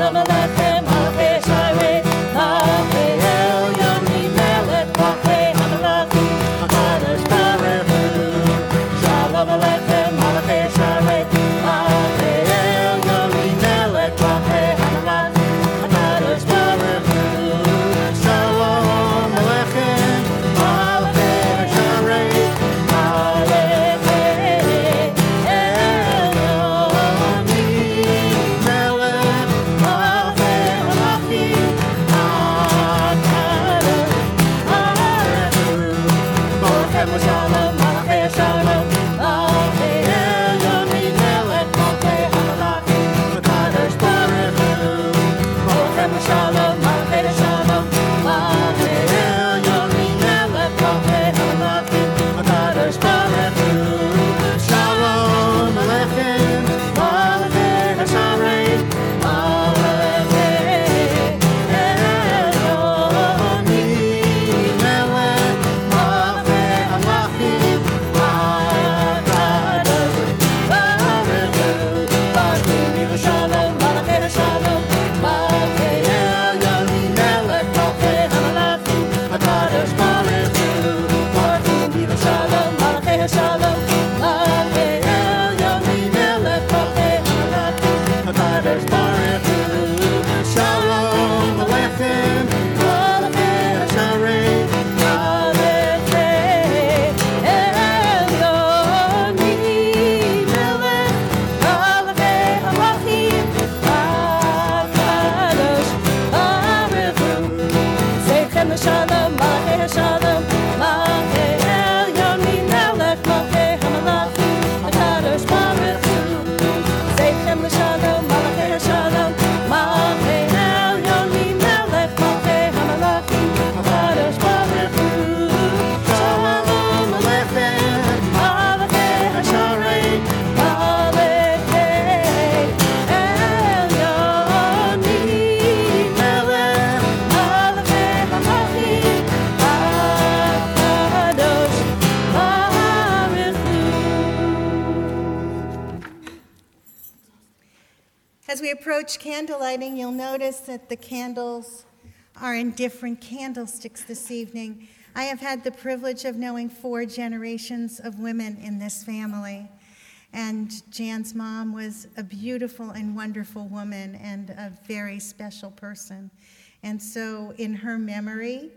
As we approach candle lighting, you'll notice that the candles are in different candlesticks this evening. I have had the privilege of knowing 4 generations of women in this family. And Jan's mom was a beautiful and wonderful woman and a very special person. And so in her memory,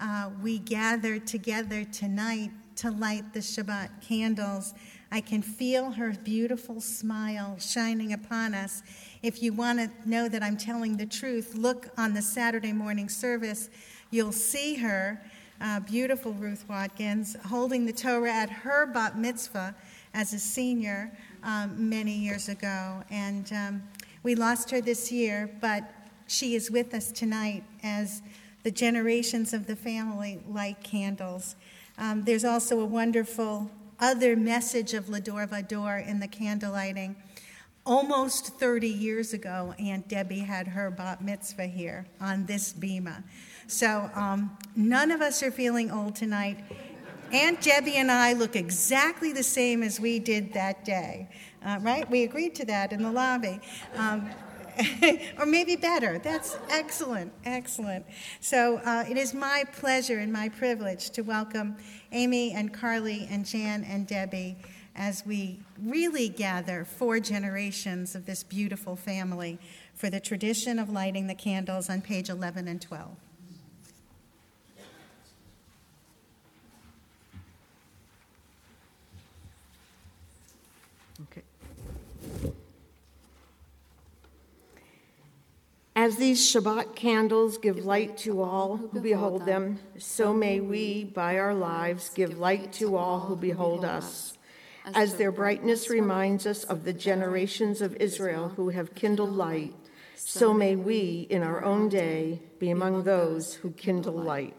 we gathered together tonight to light the Shabbat candles. I can feel her beautiful smile shining upon us. If you want to know that I'm telling the truth, look on the Saturday morning service. You'll see her, beautiful Ruth Watkins, holding the Torah at her bat mitzvah as a senior many years ago. And we lost her this year, but she is with us tonight as the generations of the family light candles. There's also a wonderful other message of Lador Vador in the candle lighting. Almost 30 years ago, Aunt Debbie had her bat mitzvah here on this bima. So none of us are feeling old tonight. Aunt Debbie and I look exactly the same as we did that day, right? We agreed to that in the lobby. Or maybe better. That's excellent, excellent. So it is my pleasure and my privilege to welcome Amy and Carly and Jan and Debbie as we really gather 4 generations of this beautiful family for the tradition of lighting the candles on page 11 and 12. Okay. As these Shabbat candles give light to all who behold them, so may we, by our lives, give light to all who behold us. As their brightness reminds us of the generations of Israel who have kindled light, so may we, in our own day, be among those who kindle light.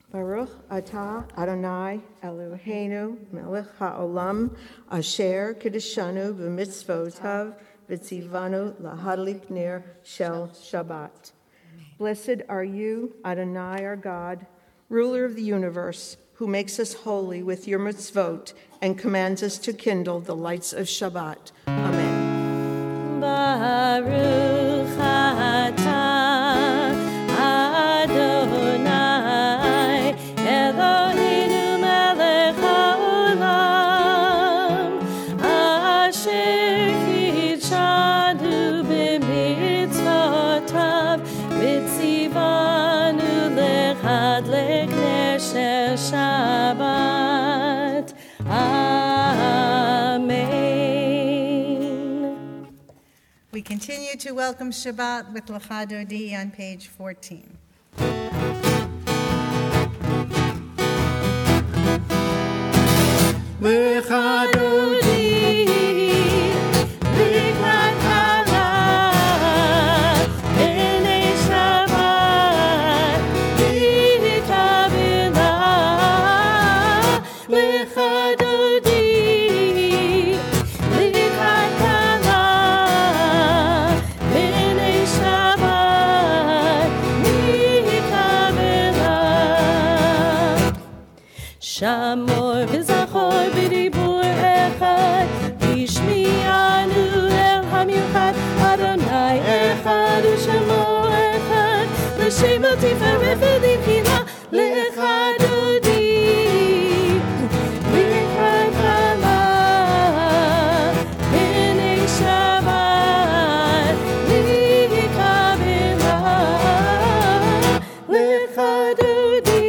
Baruch atah Adonai Eloheinu melech haolam asher kiddushanu b'mitzvotav v'tzivanu lahadlik ner shel Shabbat. Blessed are you, Adonai our God, ruler of the universe, who makes us holy with your mitzvot and commands us to kindle the lights of Shabbat. Amen. Baruch atah Adonai Eloheinu melech haolam asher kiddushanu b'mitzvotav v'tzivanu lehadlik ner shel Shabbat. Amen. We continue to welcome Shabbat with Lecha Dodi on page 14. Lecha Dodi, Likrat Halah, B'nei Shabbat, B'Kabilah. Lecha Dodi, Likrat Halah, B'nei Shabbat, B'Kabilah. Shamor v'zachor b'dibur echad, v'shmi'anu el hamiuchad, Adonai echad u'shemo echad, l'shem tiferet v'divkila, lecha dodi, likrat halah, b'nei Shabbat, b'Kabilah. Lecha dodi,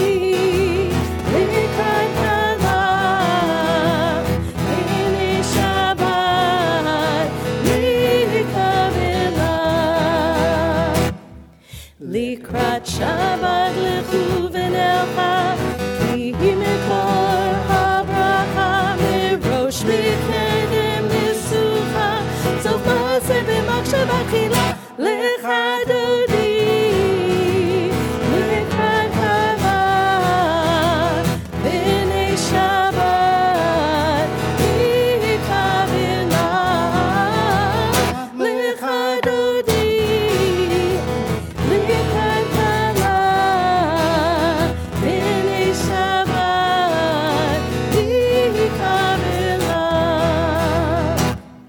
likrat halah, b'nei Shabbat, b'Kabilah. Likrat Shabbat lechu v'nelcha, ki hi mekor habracha, merosh mekedem nesucha, sof ma'aseh b'machshava tchila. Lecha dodi, likrat halah, b'nei Shabbat, b'Kabilah. Lecha dodi, likrat halah, b'nei Shabbat, b'Kabilah.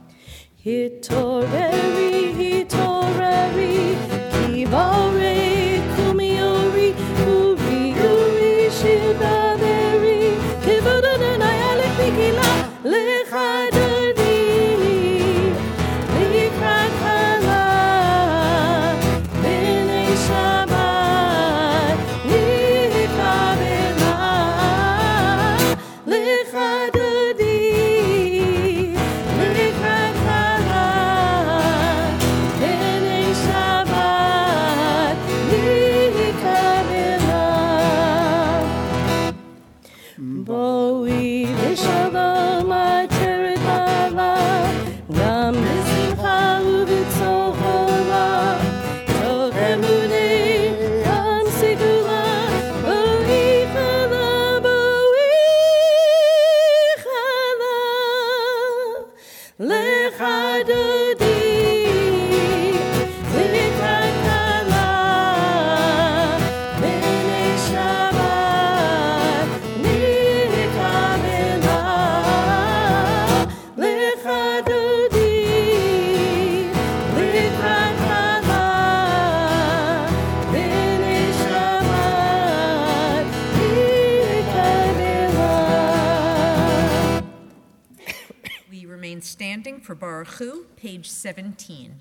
Hitoreri, hitoreri, kivarei kumiori, uri, uri, shivaveri, kivod Adonai alech b'kila. Lecha dodi, likrat halah, b'nei Shabbat, b'Kabilah. Lecha dodi, likrat halah, b'nei Shabbat, b'Kabilah. Boi v'shalom ateret halah, gam b'simcha u'b'tzohara, tov emunei, gam segula, boi chalah, lecha dodi, likrat halah, b'nei Shabbat, b'Kabilah. Lecha dodi, likrat halah, b'nei Shabbat, b'Kabilah. We remain standing for Baruch Hu, page 17.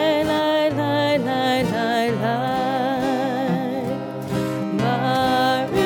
Baruch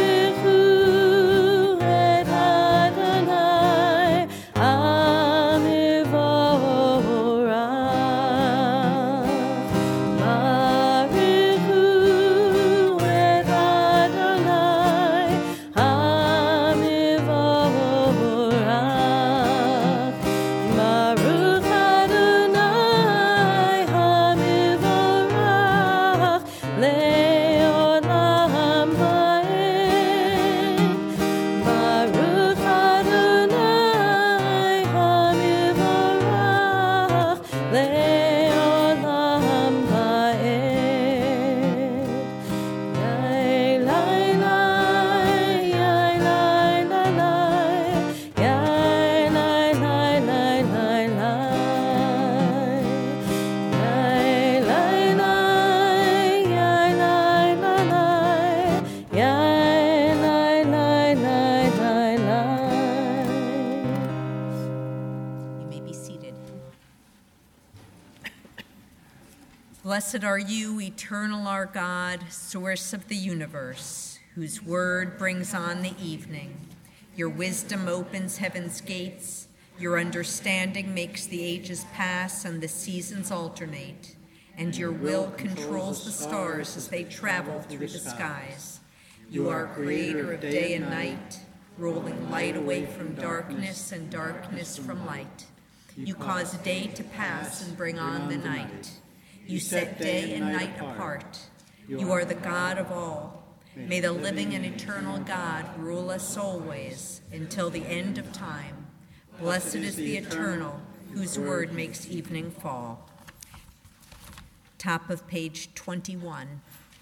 Blessed are you, eternal our God, source of the universe, whose word brings on the evening. Your wisdom opens heaven's gates. Your understanding makes the ages pass and the seasons alternate. And your will controls the stars as they travel through the skies. You are creator of day and night, rolling light away from darkness and darkness from light. You cause day to pass and bring on the night. You set day and night apart. You are the God of all. May the living and eternal God rule us always until the end of time. Blessed is the eternal, whose word makes evening fall. Top of page 21.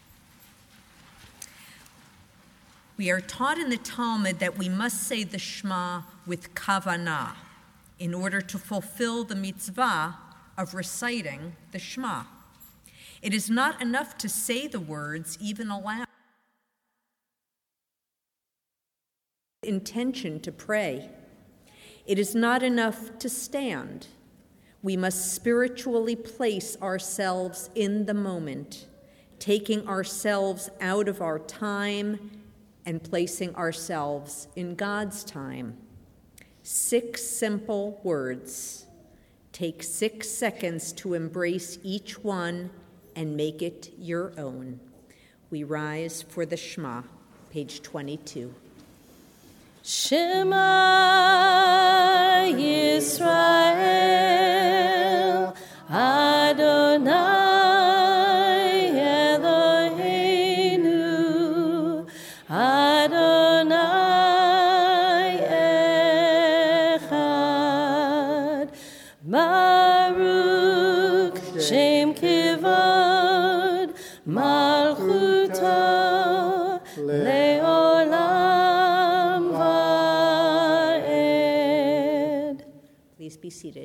We are taught in the Talmud that we must say the Shema with kavanah in order to fulfill the mitzvah of reciting the Shema. It is not enough to say the words even aloud. Intention to pray. It is not enough to stand. We must spiritually place ourselves in the moment, taking ourselves out of our time and placing ourselves in God's time. 6 simple words. Take 6 seconds to embrace each one and make it your own. We rise for the Shema, page 22. Shema Yisrael, Adonai Eloheinu, Adonai Echad, Baruch Shem Kivod, Malchuta Leolam Vaed. Please be seated.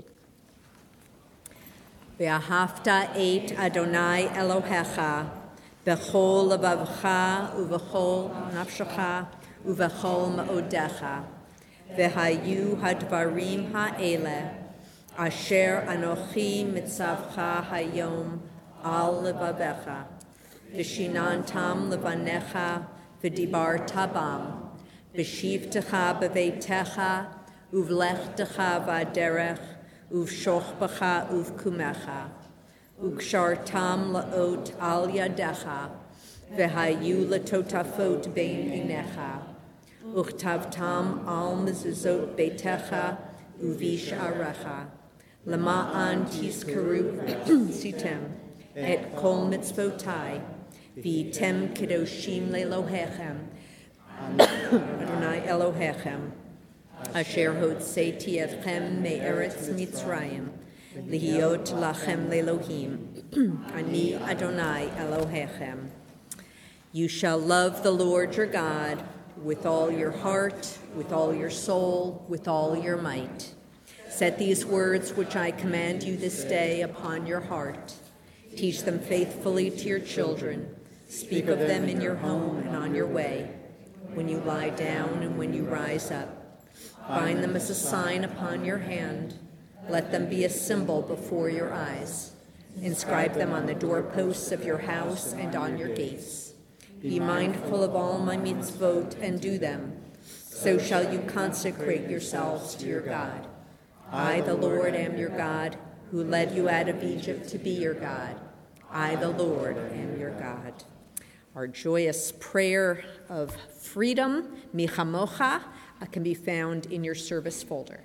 Ve'ahavta et Adonai Elohecha b'chol levavcha uv'chol nafshecha uv'chol ma'odecha ve'hayu hadvarim ha'ele asher anochi mitzavcha hayom al levavecha v'shinantam levanecha v'dibar tabam v'shivtecha b'veitecha uv'lechtecha v'aderech uv'shochbecha uv'kumecha Ukshartam laot al yadecha, vehayu latotafot bein inecha, uchtavtam al mezuzot beitecha, uvish arecha, lama'an tizkaru sitem, et kol mitzvotai, vitem kedoshim lelohechem, Adonai Elohechem, asher hotzeti etchem me'eretz Mitzrayim, Lihiot lachem lelohim, ani Adonai Elohechem. You shall love the Lord your God with all your heart, with all your soul, with all your might. Set these words which I command you this day upon your heart. Teach them faithfully to your children. Speak of them in your home and on your way, when you lie down and when you rise up. Bind them as a sign upon your hand. Let them be a symbol before your eyes. Inscribe them on the doorposts of your house and on your gates. Be mindful of all my mitzvot and do them. So shall you consecrate yourselves to your God. I, the Lord, am your God, who led you out of Egypt to be your God. I, the Lord, am your God. Our joyous prayer of freedom, Michamocha, can be found in your service folder.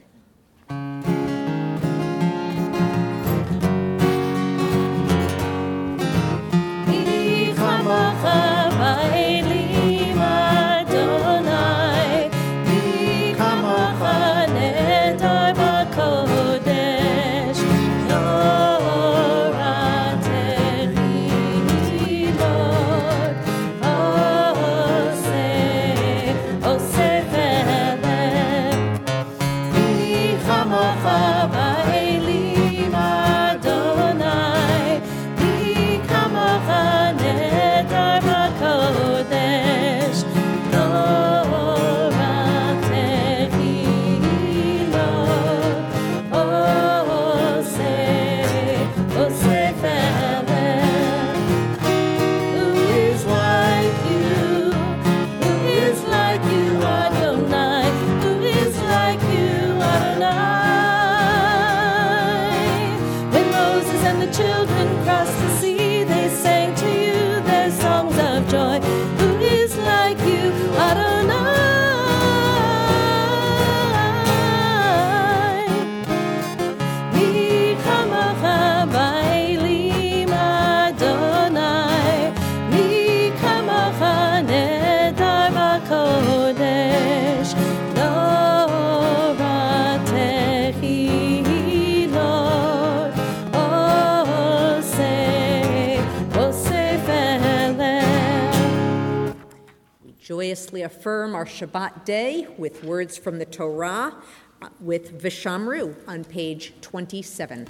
joyously affirm our Shabbat day with words from the Torah with Vishamru on page 27.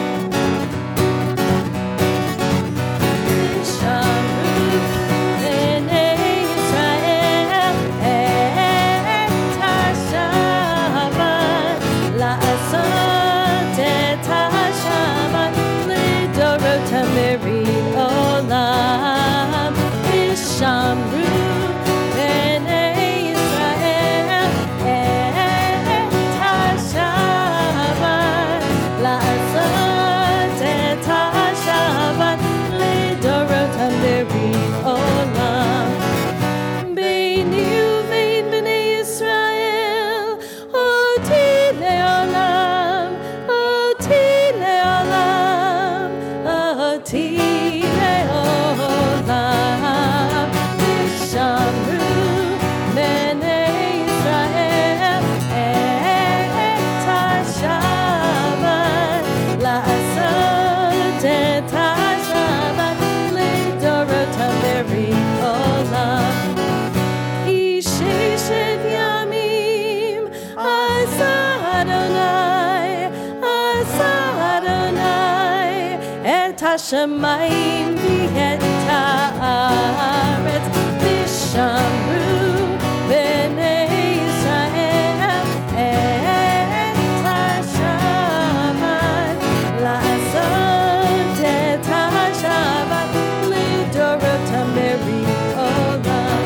Hashemayim v'et haaretz v'shamru b'nei Yisrael et haShabbat la'asot et haShabbat lidorotam beri olam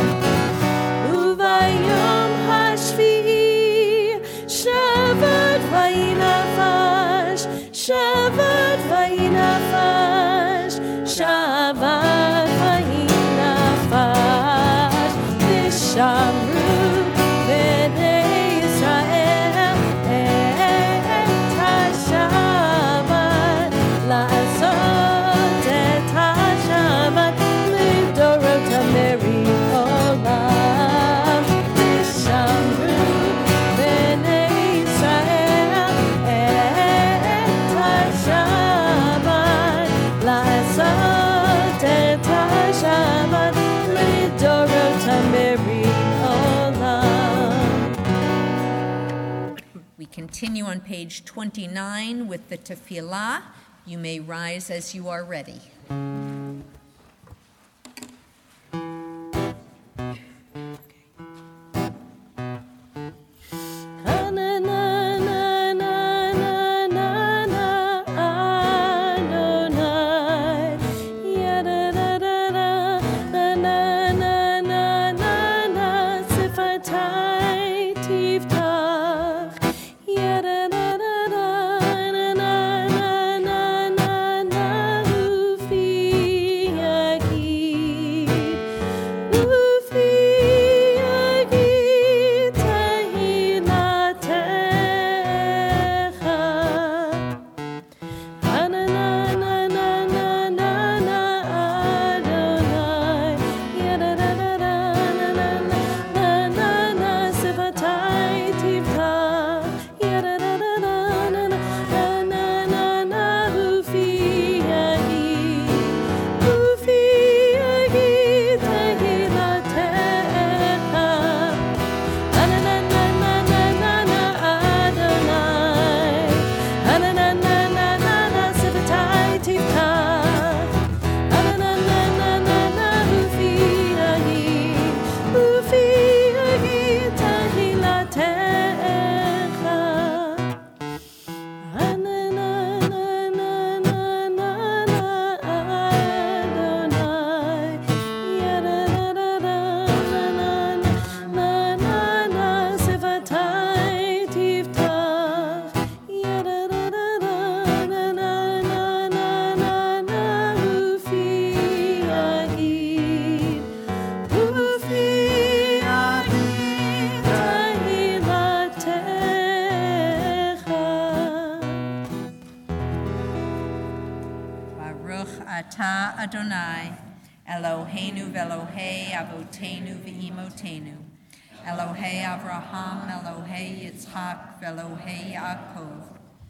uvayom hashvi'i Shabbat vayinafash Shabbat vayinafash Shabbat vayinafash Vishamru b'nei Yisrael et haShabbat la'asot et haShabbat lidorotam beri olam Vishamru b'nei Yisrael et haShabbat la'asot et haShabbat lidorotam beri olam. We continue on page 29 with the tefillah. You may rise as you are ready. Ata Adonai, Eloheinu v'Elohei Avotenu v'Imotenu, Elohei Avraham, Elohei Yitzhak, v'Elohei Yaakov,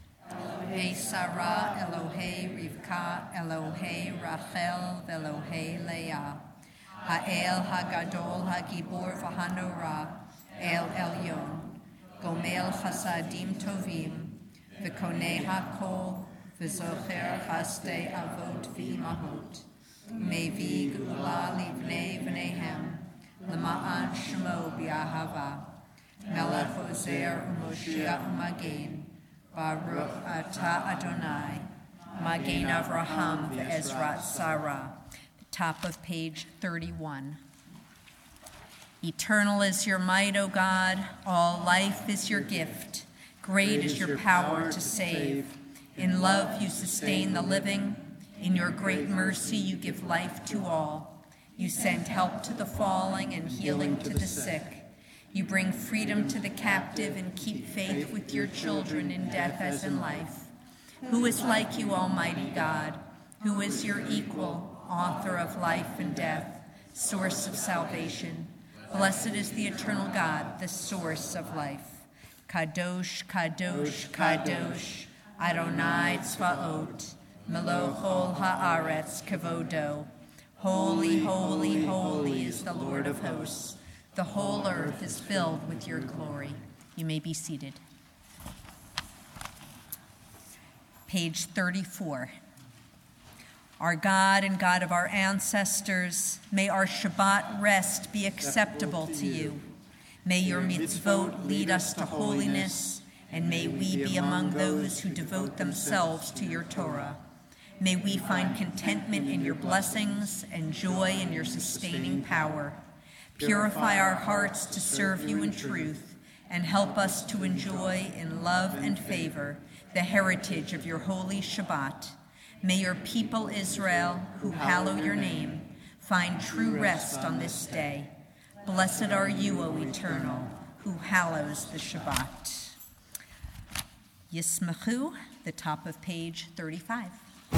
Elohei Sarah, Elohei Rivka, Elohei Rachel, v'Elohei Leah, Ha'el Hagadol Hagibor V'Hanora, El Elyon, Gomel Chasadim Tovim, V'Konei HaKol, V'Zocher Chasdei Avot V'Imahot, Mevi Gula Livnei V'Nehem, L'Ma'an Shemo B'Ahava, Melech Ozer U'Moshiach U'Magen, Baruch Ata Adonai, Magen Avraham V'Ezrat Sarah. Top of page 31. Eternal is your might, O God. All life is your gift. Great is your power to save. In love you sustain the living. In your great mercy you give life to all. You send help to the falling and healing to the sick. You bring freedom to the captive and keep faith with your children in death as in life. Who is like you, Almighty God? Who is your equal, author of life and death, source of salvation? Blessed is the eternal God, the source of life. Kadosh, Kadosh, Kadosh, Adonai Tzvaot, Melochol haaretz kavodo. Holy, holy, holy is the Lord of hosts. The whole earth is filled with your glory. You may be seated. Page 34. Our God and God of our ancestors, may our Shabbat rest be acceptable to you. May your mitzvot lead us to holiness, and may we be among those who devote themselves to your Torah. May we find contentment in your blessings and joy in your sustaining power. Purify our hearts to serve you in truth, and help us to enjoy in love and favor the heritage of your holy Shabbat. May your people Israel, who hallow your name, find true rest on this day. Blessed are you, O Eternal, who hallows the Shabbat. Yismachu, the top of page 35.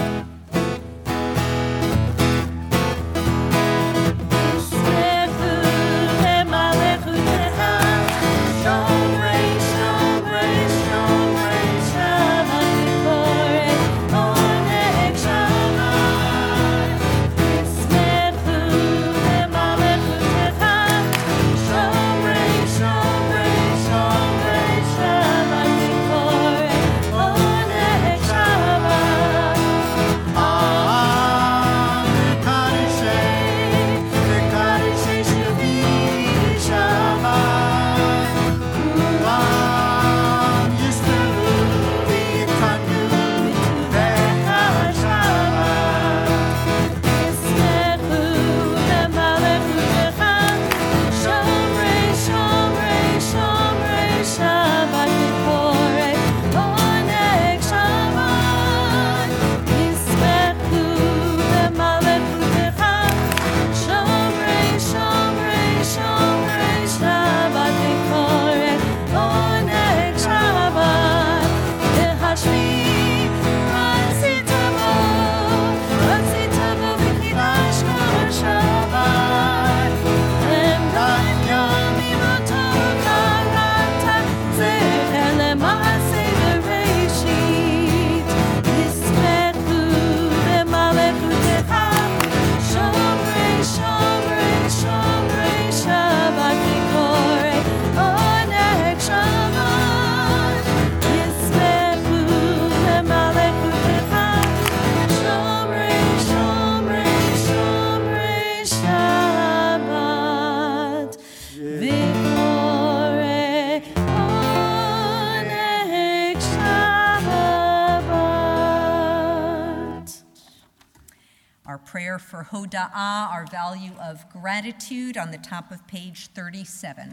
Prayer for Hoda'ah, our value of gratitude, on the top of page 37.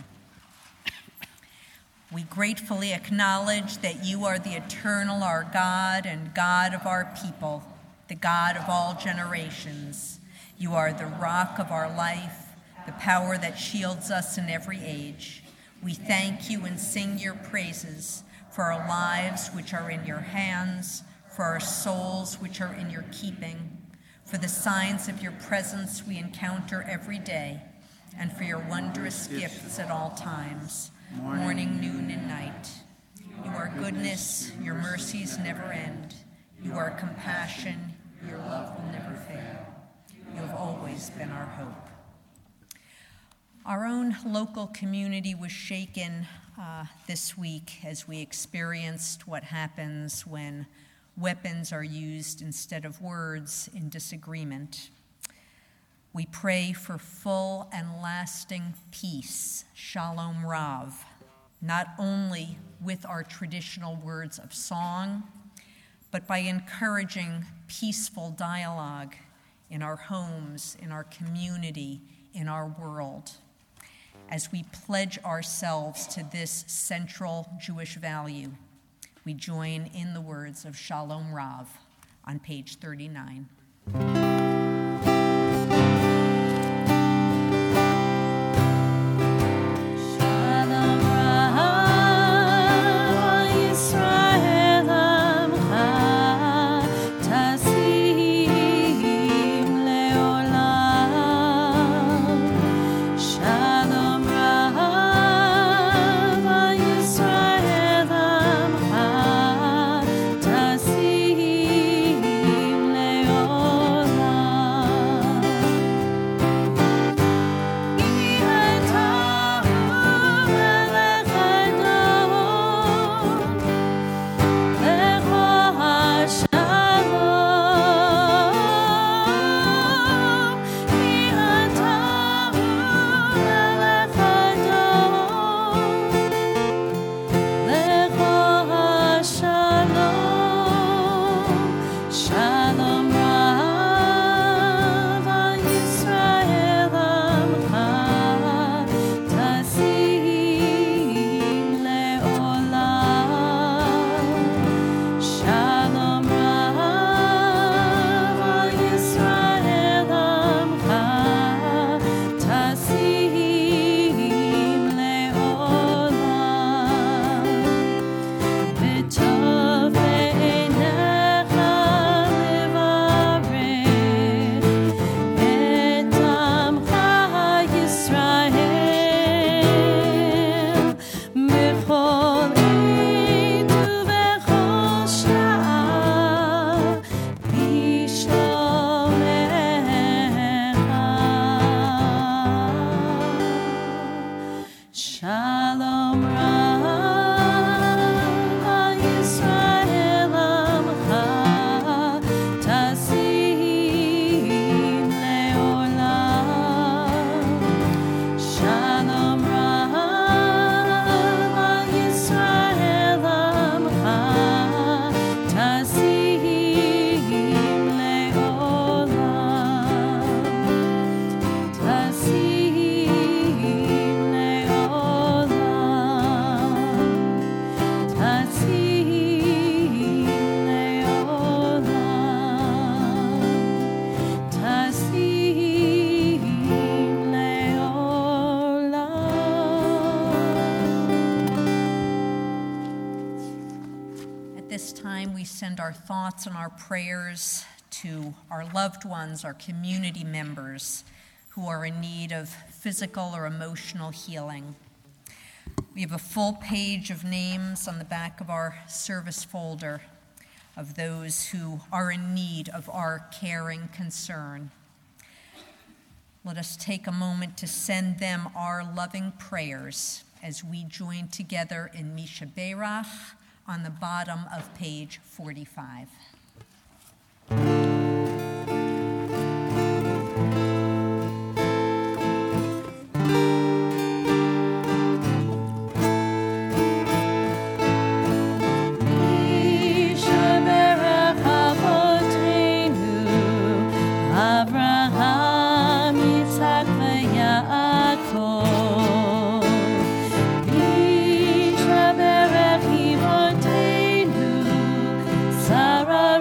We gratefully acknowledge that you are the eternal, our God, and God of our people, the God of all generations. You are the rock of our life, the power that shields us in every age. We thank you and sing your praises for our lives which are in your hands, for our souls which are in your keeping, for the signs of your presence we encounter every day, and for your wondrous gifts at all times, morning, noon, and night. You are goodness, your mercies never end. You are compassion, your love will never fail. You have always been our hope. Our own local community was shaken this week as we experienced what happens when weapons are used instead of words in disagreement. We pray for full and lasting peace, Shalom Rav, not only with our traditional words of song, but by encouraging peaceful dialogue in our homes, in our community, in our world, as we pledge ourselves to this central Jewish value. We join in the words of Shalom Rav on page 39. Our thoughts and our prayers to our loved ones, our community members who are in need of physical or emotional healing. We have a full page of names on the back of our service folder of those who are in need of our caring concern. Let us take a moment to send them our loving prayers as we join together in Misha Berach on the bottom of page 45. Sarah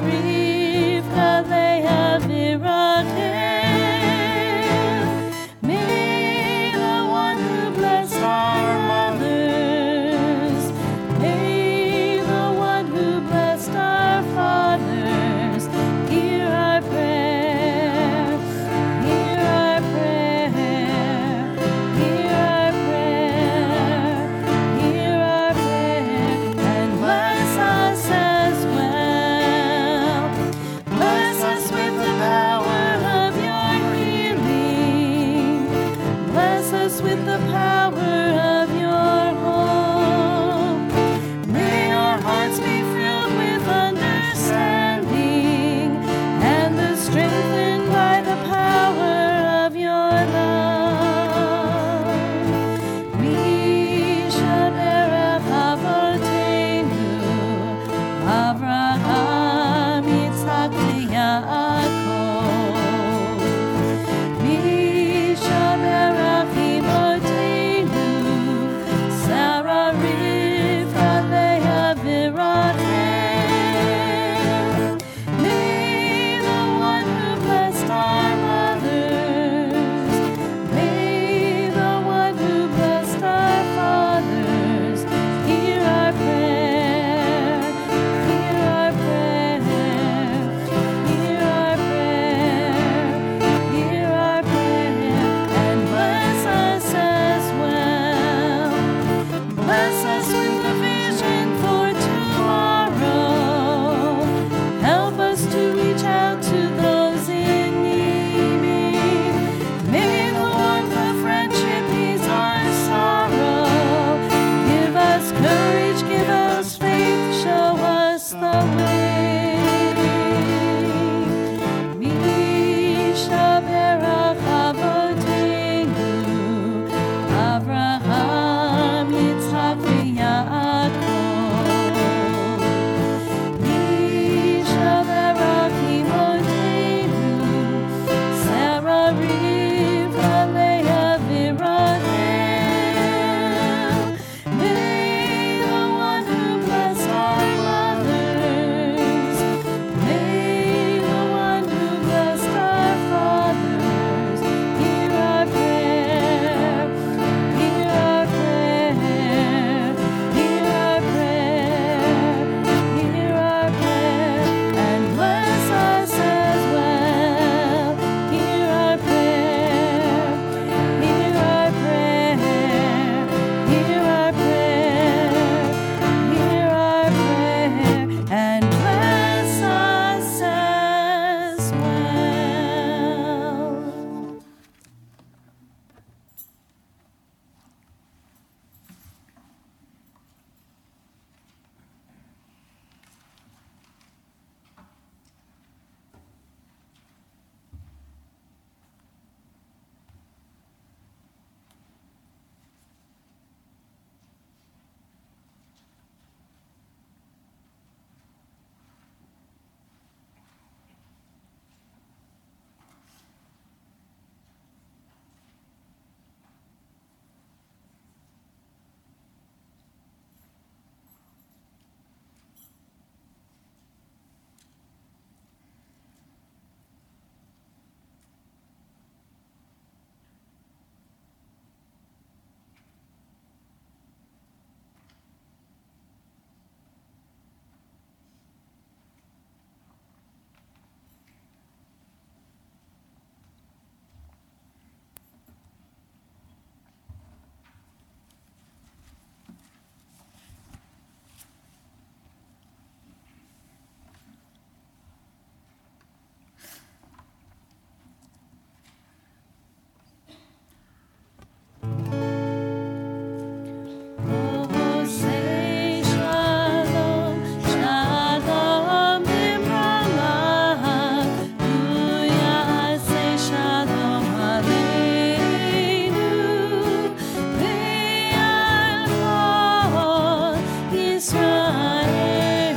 the way. Misha berach avoteinu, Avraham, Yitzchak, v'Yaakov. Misha berach imotenu, Sarah, Rivka, Leah, v'Rachel. May the one who blessed our mothers, may the one who blessed our fathers, hear our prayer, hear our prayer, hear our prayer, hear our prayer, and bless us as well. Hear our prayer, hear our prayer, hear our prayer, hear our prayer, and bless us as well. Oh, say shalom, shalom b'mrama, Hallelujah, say shalom aleinu, ve'al kol Yisrael,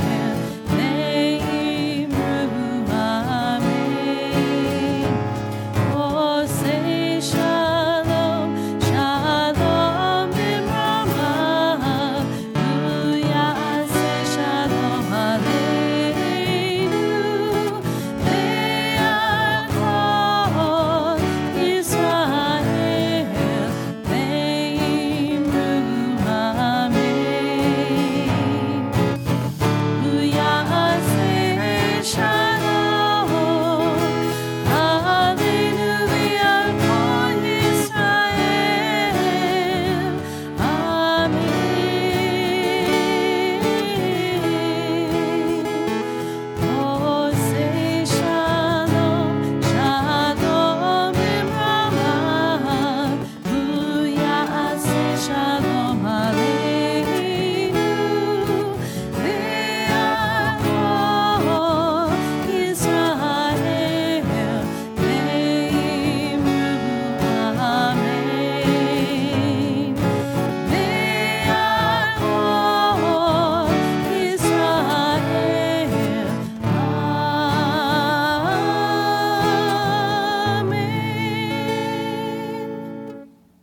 ve'imru amen. Oh, say shalom, shalom b'mrama, Hallelujah, say shalom aleinu, ve'al kol Yisrael, ve'imru amen. Hallelujah, say shalom, hallelujah, kol Yisrael, amen. Oh, say shalom, shalom b'mrama, Hallelujah, say shalom aleinu, ve'al kol Yisrael, ve'imru amen. Ve'al kol Yisrael, amen.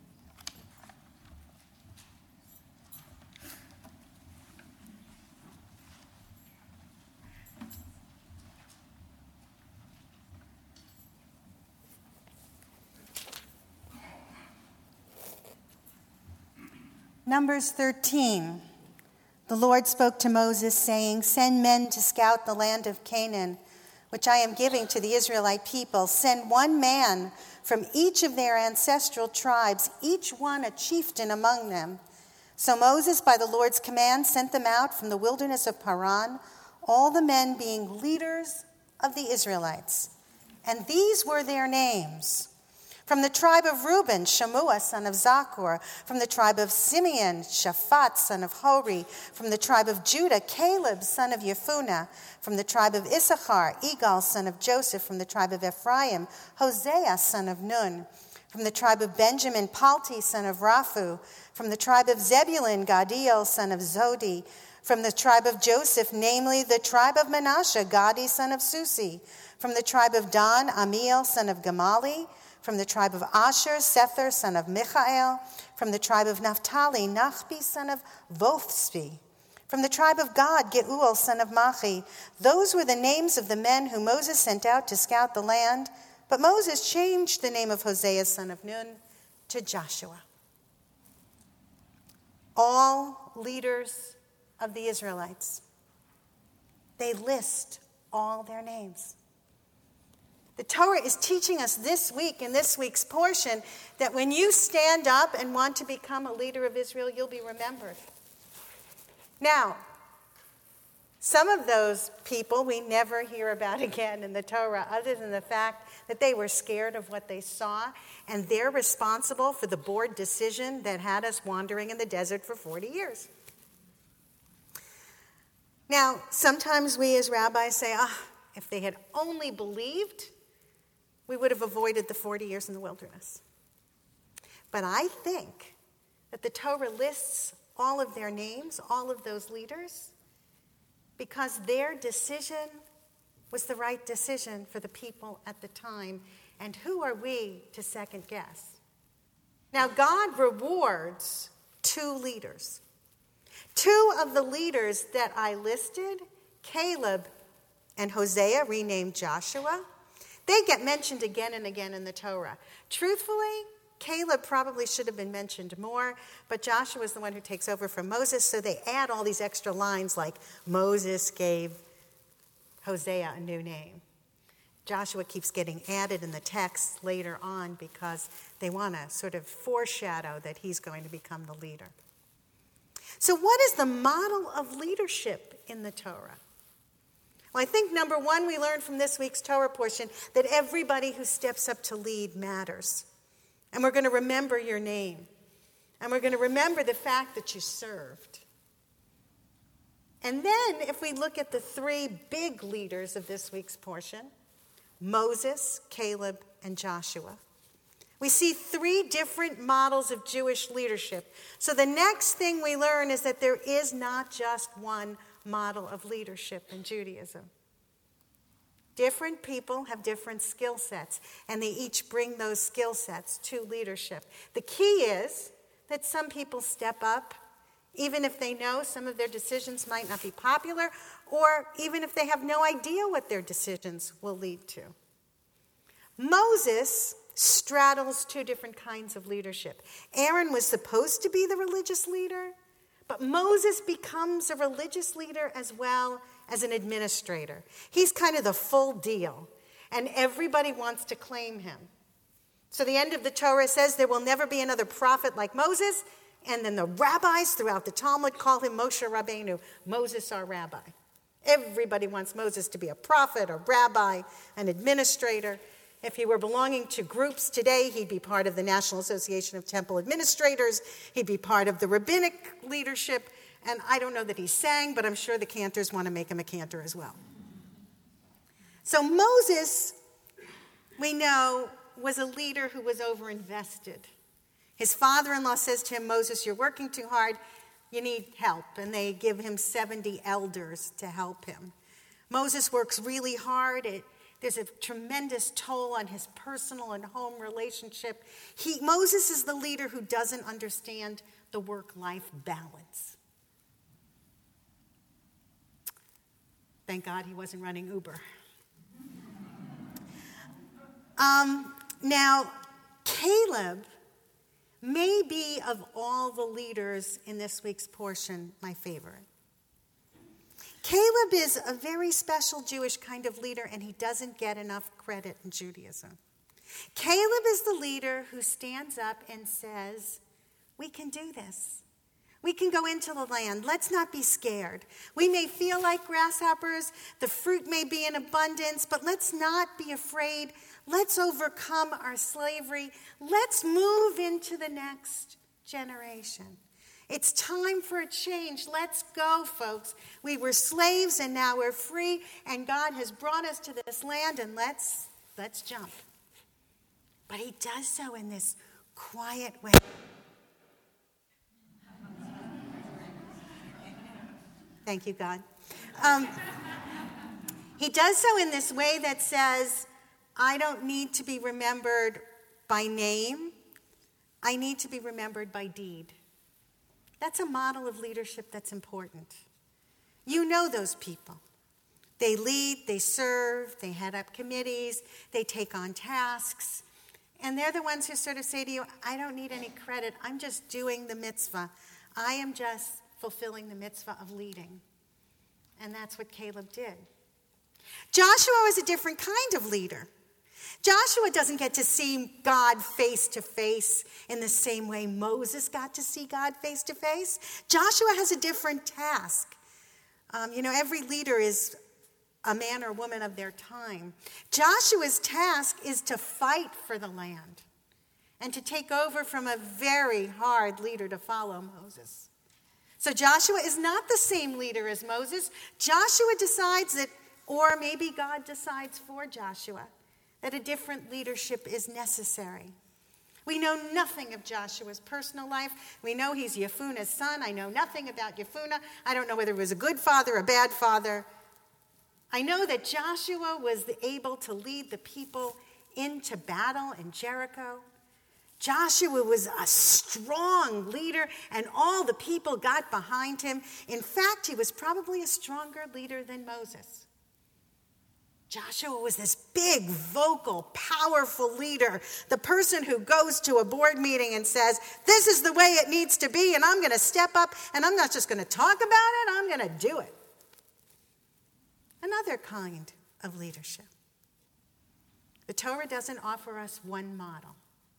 Numbers 13. The Lord spoke to Moses, saying, "Send men to scout the land of Canaan, which I am giving to the Israelite people. Send one man from each of their ancestral tribes, each one a chieftain among them." So Moses, by the Lord's command, sent them out from the wilderness of Paran, all the men being leaders of the Israelites. And these were their names: From the tribe of Reuben, Shammua, son of Zakur. From the tribe of Simeon, Shaphat, son of Hori. From the tribe of Judah, Caleb, son of Yefunah. From the tribe of Issachar, Igal, son of Joseph. From the tribe of Ephraim, Hosea, son of Nun. From the tribe of Benjamin, Palti, son of Raphu. From the tribe of Zebulun, Gadiel, son of Zodi. From the tribe of Joseph, namely the tribe of Manasseh, Gadi, son of Susi. From the tribe of Dan, Amiel, son of Gamali. From the tribe of Asher, Sether, son of Michael. From the tribe of Naphtali, Nachbi, son of Vothspi. From the tribe of Gad, Geuel, son of Machi. Those were the names of the men whom Moses sent out to scout the land. But Moses changed the name of Hosea, son of Nun, to Joshua. All leaders of the Israelites, they list all their names. The Torah is teaching us this week, in this week's portion, that when you stand up and want to become a leader of Israel, you'll be remembered. Now, some of those people we never hear about again in the Torah, other than the fact that they were scared of what they saw, and they're responsible for the board decision that had us wandering in the desert for 40 years. Now, sometimes we as rabbis say, if they had only believed, we would have avoided the 40 years in the wilderness. But I think that the Torah lists all of their names, all of those leaders, because their decision was the right decision for the people at the time. And who are we to second guess? Now, God rewards two leaders. Two of the leaders that I listed, Caleb and Hosea, renamed Joshua, they get mentioned again and again in the Torah. Truthfully, Caleb probably should have been mentioned more, but Joshua is the one who takes over from Moses, so they add all these extra lines like Moses gave Hosea a new name. Joshua keeps getting added in the text later on because they want to sort of foreshadow that he's going to become the leader. So what is the model of leadership in the Torah? Well, I think number one, we learned from this week's Torah portion that everybody who steps up to lead matters. And we're going to remember your name. And we're going to remember the fact that you served. And then if we look at the three big leaders of this week's portion, Moses, Caleb, and Joshua, we see three different models of Jewish leadership. So the next thing we learn is that there is not just one model of leadership in Judaism. Different people have different skill sets, and they each bring those skill sets to leadership. The key is that some people step up, even if they know some of their decisions might not be popular, or even if they have no idea what their decisions will lead to. Moses straddles two different kinds of leadership. Aaron was supposed to be the religious leader, but Moses becomes a religious leader as well as an administrator. He's kind of the full deal, and everybody wants to claim him. So the end of the Torah says there will never be another prophet like Moses, and then the rabbis throughout the Talmud call him Moshe Rabbeinu, Moses our rabbi. Everybody wants Moses to be a prophet, a rabbi, an administrator. If he were belonging to groups today, he'd be part of the National Association of Temple Administrators. He'd be part of the rabbinic leadership. And I don't know that he sang, but I'm sure the cantors want to make him a cantor as well. So Moses, we know, was a leader who was overinvested. His father-in-law says to him, Moses, you're working too hard. You need help. And they give him 70 elders to help him. Moses works really hard. There's a tremendous toll on his personal and home relationship. Moses is the leader who doesn't understand the work-life balance. Thank God he wasn't running Uber. Now, Caleb may be, of all the leaders in this week's portion, my favorite. Caleb is a very special Jewish kind of leader, and he doesn't get enough credit in Judaism. Caleb is the leader who stands up and says, we can do this. We can go into the land. Let's not be scared. We may feel like grasshoppers. The fruit may be in abundance, but let's not be afraid. Let's overcome our slavery. Let's move into the next generation. It's time for a change. Let's go, folks. We were slaves and now we're free, and God has brought us to this land, and let's jump. But he does so in this quiet way. Thank you, God. He does so in this way that says, I don't need to be remembered by name. I need to be remembered by deed. That's a model of leadership that's important. You know those people. They lead, they serve, they head up committees, they take on tasks. And they're the ones who sort of say to you, I don't need any credit. I'm just doing the mitzvah. I am just fulfilling the mitzvah of leading. And that's what Caleb did. Joshua was a different kind of leader. Joshua doesn't get to see God face to face in the same way Moses got to see God face to face. Joshua has a different task. Every leader is a man or woman of their time. Joshua's task is to fight for the land and to take over from a very hard leader to follow, Moses. So Joshua is not the same leader as Moses. Joshua decides that, or maybe God decides for Joshua, that a different leadership is necessary. We know nothing of Joshua's personal life. We know he's Yefunne's son. I know nothing about Yefunne. I don't know whether he was a good father, a bad father. I know that Joshua was able to lead the people into battle in Jericho. Joshua was a strong leader, and all the people got behind him. In fact, he was probably a stronger leader than Moses. Joshua was this big, vocal, powerful leader, the person who goes to a board meeting and says, this is the way it needs to be, and I'm going to step up, and I'm not just going to talk about it, I'm going to do it. Another kind of leadership. The Torah doesn't offer us one model.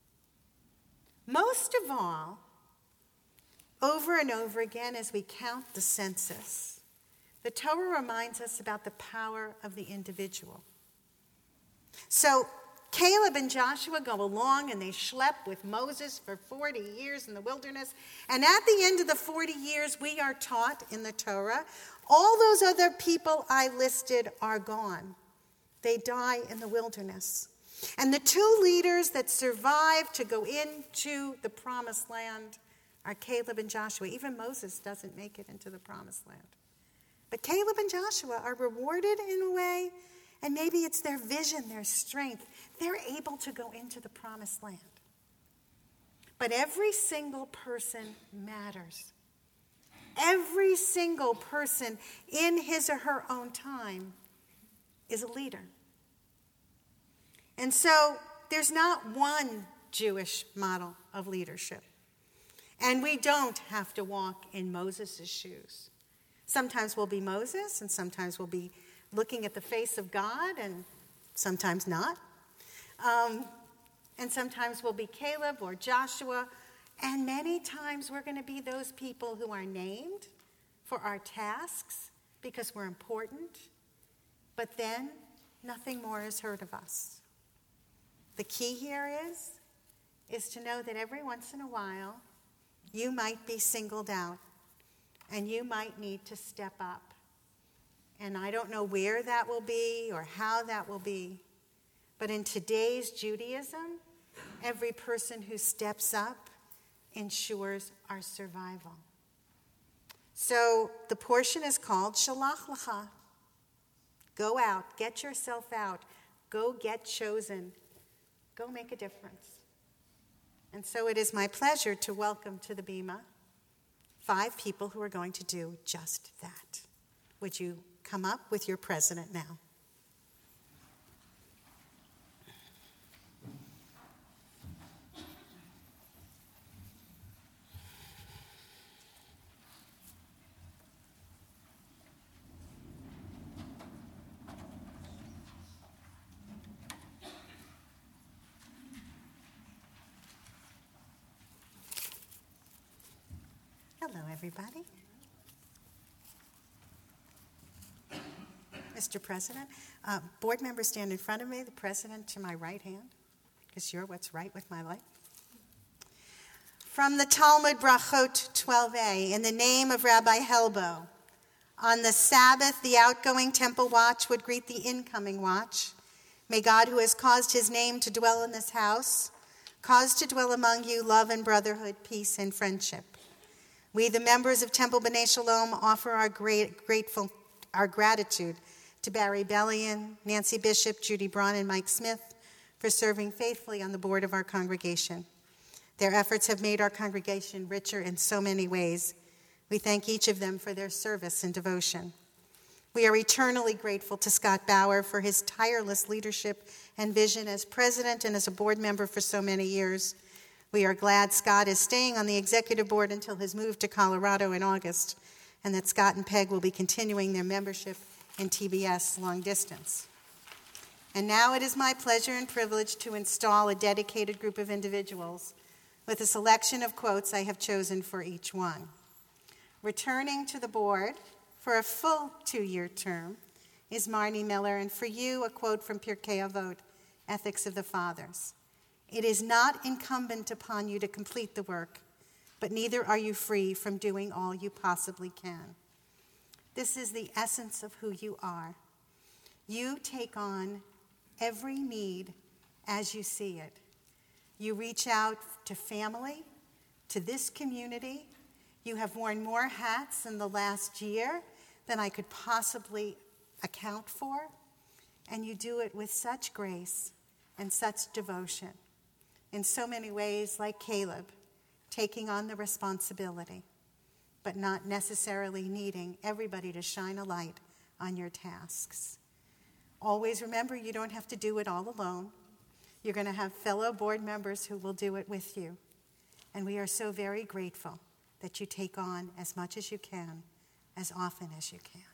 Most of all, over and over again as we count the census, the Torah reminds us about the power of the individual. So Caleb and Joshua go along and they schlep with Moses for 40 years in the wilderness. And at the end of the 40 years, we are taught in the Torah, all those other people I listed are gone. They die in the wilderness. And the two leaders that survive to go into the promised land are Caleb and Joshua. Even Moses doesn't make it into the promised land. But Caleb and Joshua are rewarded in a way, and maybe it's their vision, their strength. They're able to go into the promised land. But every single person matters. Every single person in his or her own time is a leader. And so there's not one Jewish model of leadership. And we don't have to walk in Moses' shoes. Sometimes we'll be Moses, and sometimes we'll be looking at the face of God, and sometimes not. And sometimes we'll be Caleb or Joshua, and many times we're going to be those people who are named for our tasks because we're important, but then nothing more is heard of us. The key here is to know that every once in a while, you might be singled out, and you might need to step up. And I don't know where that will be or how that will be, but in today's Judaism, every person who steps up ensures our survival. So the portion is called Shalach Lecha. Go out, get yourself out, go get chosen. Go make a difference. And so it is my pleasure to welcome to the Bima 5 people who are going to do just that. Would you come up with your president now? Hello, everybody. Mr. President, board members stand in front of me, the president to my right hand, because you're what's right with my life. From the Talmud Brachot 12a, in the name of Rabbi Helbo, on the Sabbath, the outgoing temple watch would greet the incoming watch. May God, who has caused his name to dwell in this house, cause to dwell among you love and brotherhood, peace and friendship. We, the members of Temple B'nai Shalom, offer our gratitude to Barry Bellion, Nancy Bishop, Judy Braun, and Mike Smith for serving faithfully on the board of our congregation. Their efforts have made our congregation richer in so many ways. We thank each of them for their service and devotion. We are eternally grateful to Scott Bauer for his tireless leadership and vision as president and as a board member for so many years. We are glad Scott is staying on the executive board until his move to Colorado in August, and that Scott and Peg will be continuing their membership in TBS long distance. And now it is my pleasure and privilege to install a dedicated group of individuals with a selection of quotes I have chosen for each one. Returning to the board for a full 2-year term is Marnie Miller, and for you, a quote from Pirkei Avot, Ethics of the Fathers. It is not incumbent upon you to complete the work, but neither are you free from doing all you possibly can. This is the essence of who you are. You take on every need as you see it. You reach out to family, to this community. You have worn more hats in the last year than I could possibly account for, and you do it with such grace and such devotion. In so many ways, like Caleb, taking on the responsibility, but not necessarily needing everybody to shine a light on your tasks. Always remember, you don't have to do it all alone. You're going to have fellow board members who will do it with you. And we are so very grateful that you take on as much as you can, as often as you can.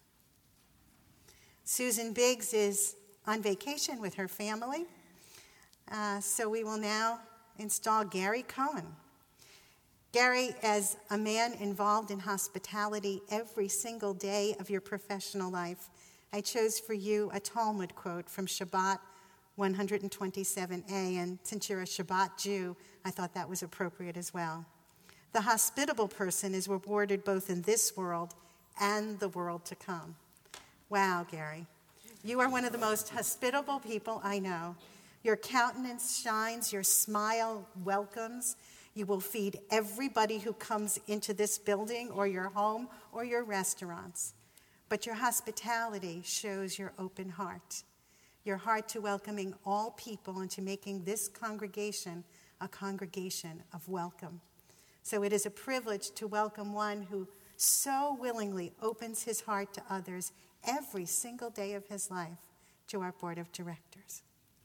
Susan Biggs is on vacation with her family, so we will now install Gary Cohen. Gary, as a man involved in hospitality every single day of your professional life, I chose for you a Talmud quote from Shabbat 127a, and since you're a Shabbat Jew, I thought that was appropriate as well. The hospitable person is rewarded both in this world and the world to come. Wow, Gary. You are one of the most hospitable people I know. Your countenance shines, your smile welcomes. You will feed everybody who comes into this building or your home or your restaurants. But your hospitality shows your open heart, your heart to welcoming all people and to making this congregation a congregation of welcome. So it is a privilege to welcome one who so willingly opens his heart to others every single day of his life to our board of directors.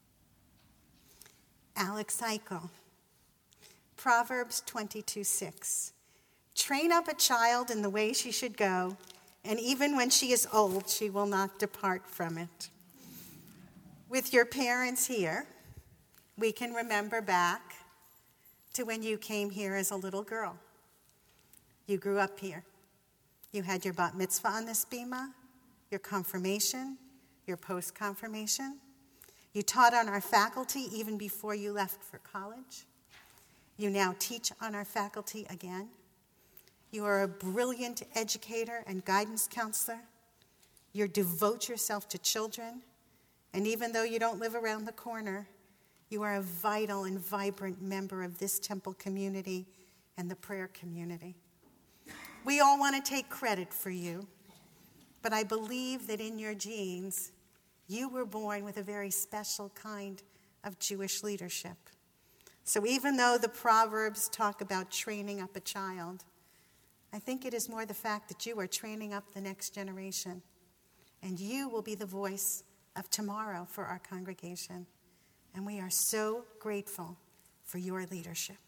Alex Eichel, Proverbs 22:6. Train up a child in the way she should go, and even when she is old, she will not depart from it. With your parents here, we can remember back to when you came here as a little girl. You grew up here. You had your bat mitzvah on this bima, your confirmation, your post-confirmation. You taught on our faculty even before you left for college. You now teach on our faculty again. You are a brilliant educator and guidance counselor. You devote yourself to children. And even though you don't live around the corner, you are a vital and vibrant member of this temple community and the prayer community. We all want to take credit for you, but I believe that in your genes, you were born with a very special kind of Jewish leadership. So even though the Proverbs talk about training up a child, I think it is more the fact that you are training up the next generation, and you will be the voice of tomorrow for our congregation. And we are so grateful for your leadership.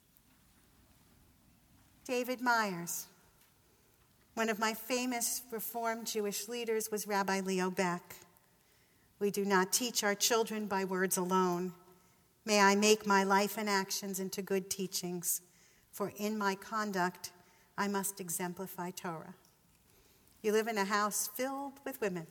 David Myers. One of my famous Reformed Jewish leaders was Rabbi Leo Beck. We do not teach our children by words alone. May I make my life and actions into good teachings, for in my conduct I must exemplify Torah. You live in a house filled with women,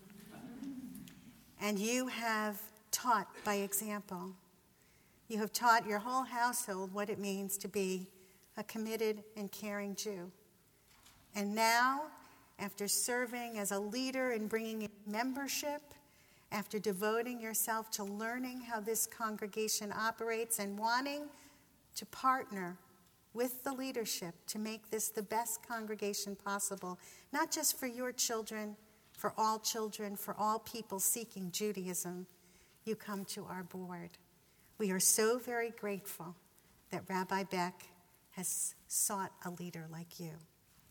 and you have taught by example. You have taught your whole household what it means to be a committed and caring Jew. And now, after serving as a leader and bringing in membership, after devoting yourself to learning how this congregation operates and wanting to partner with the leadership to make this the best congregation possible, not just for your children, for all people seeking Judaism, you come to our board. We are so very grateful that Rabbi Beck has sought a leader like you.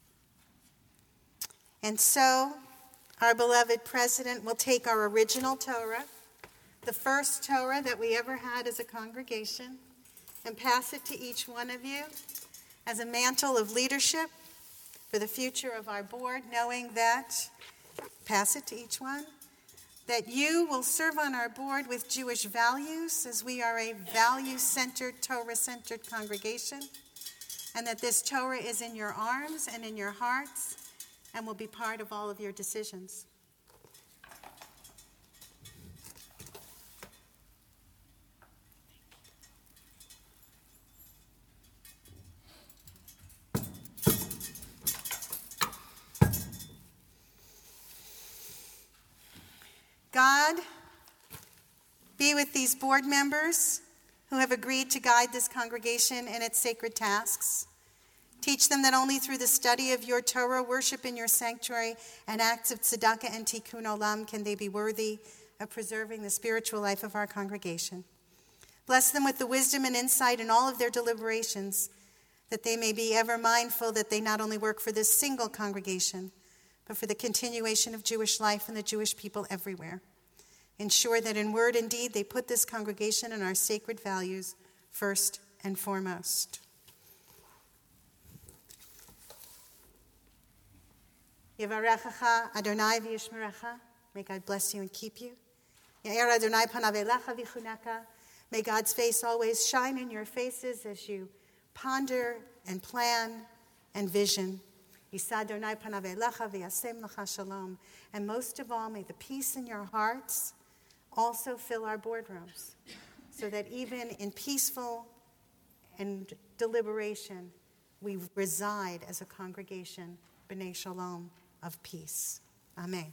And so, our beloved president will take our original Torah, the first Torah that we ever had as a congregation, and pass it to each one of you as a mantle of leadership for the future of our board, knowing that, pass it to each one, that you will serve on our board with Jewish values, as we are a value-centered, Torah-centered congregation, and that this Torah is in your arms and in your hearts and will be part of all of your decisions. God, be with these board members who have agreed to guide this congregation in its sacred tasks. Teach them that only through the study of your Torah, worship in your sanctuary, and acts of tzedakah and tikkun olam can they be worthy of preserving the spiritual life of our congregation. Bless them with the wisdom and insight in all of their deliberations, that they may be ever mindful that they not only work for this single congregation, but for the continuation of Jewish life and the Jewish people everywhere. Ensure that in word and deed they put this congregation and our sacred values first and foremost. Yevarechecha Adonai v'yishmerecha. May God bless you and keep you. Yair Adonai panav elecha v'chuneka. May God's face always shine in your faces as you ponder and plan and vision. Yisa Adonai panav elecha v'yasem lecha shalom. And most of all, may the peace in your hearts also fill our boardrooms, so that even in peaceful and deliberation, we reside as a congregation, B'nai Shalom, of peace. Amen.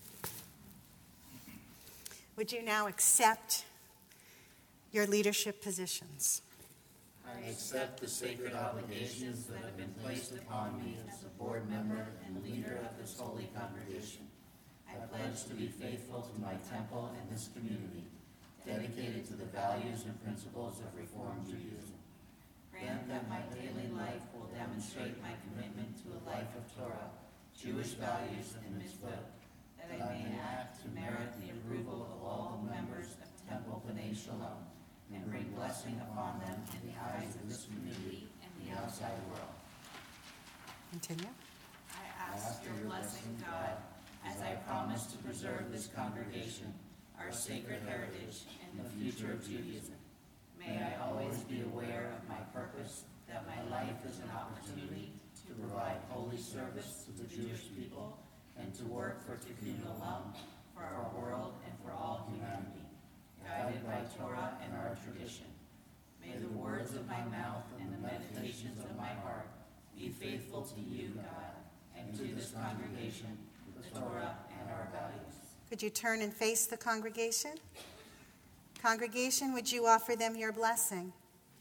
Would you now accept your leadership positions? I accept the sacred obligations that have been placed upon me as a board member and leader of this holy congregation. I pledge to be faithful to my temple and this community, dedicated to the values and principles of Reform Judaism. Grant that my daily life will demonstrate my commitment to a life of Torah, Jewish values, and mitzvot, that I may act to merit the approval of all the members of Temple B'nai Shalom, and bring blessing upon them in the eyes of this community and the outside world. Continue. I ask your blessing, God, as I promise to preserve this congregation, our sacred heritage, and the future of Judaism. May I always be aware of my purpose, that my life is an opportunity to provide holy service to the Jewish people and to work for Tikkun Olam, for our world and for all humanity, guided by Torah and our tradition. May the words of my mouth and the meditations of my heart be faithful to you, God, and to this congregation, the Torah, and our values. Could you turn and face the congregation? Congregation, would you offer them your blessing?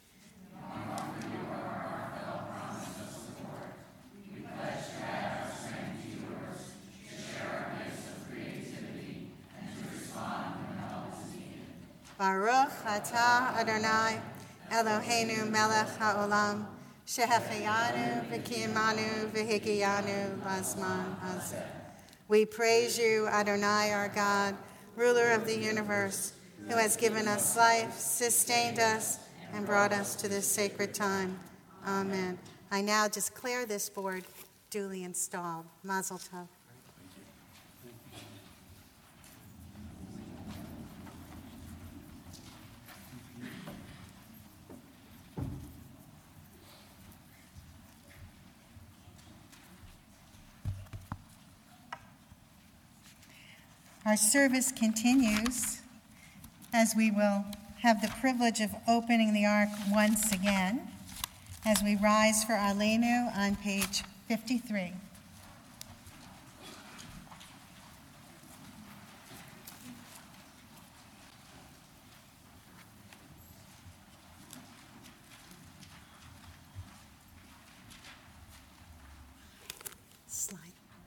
Baruch atah Adonai Eloheinu melech haolam shehecheyanu v'kiyamanu v'higiyanu lazman hazeh. We praise you, Adonai, our God, ruler of the universe, who has given us life, sustained us, and brought us to this sacred time. Amen. I now declare this board duly installed. Mazel tov. Our service continues as we will have the privilege of opening the ark once again as we rise for Aleinu on page 53. Slide.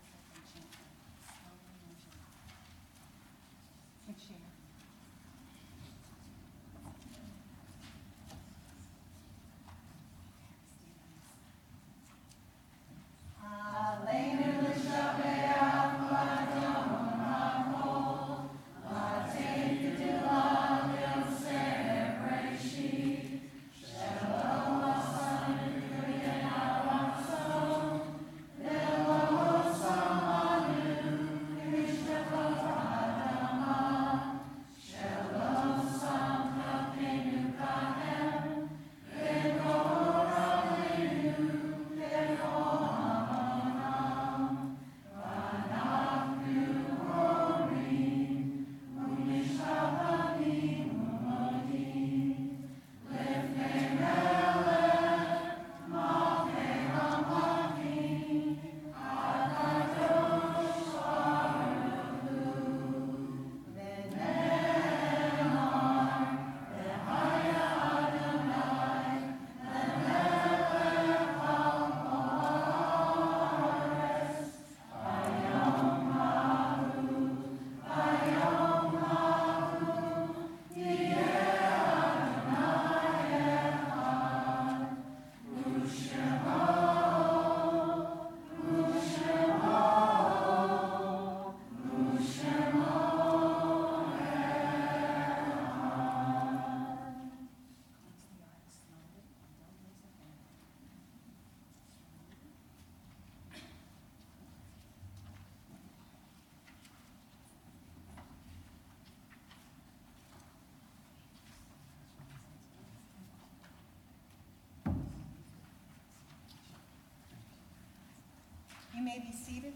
You may be seated.